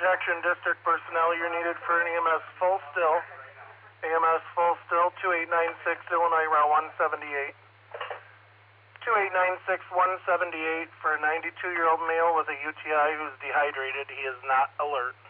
Protection District personnel, you're needed for an EMS full still. EMS full still, 2896 Illinois Route 178. 2896 178 for a 92-year-old male with a UTI who's dehydrated. He is not alert.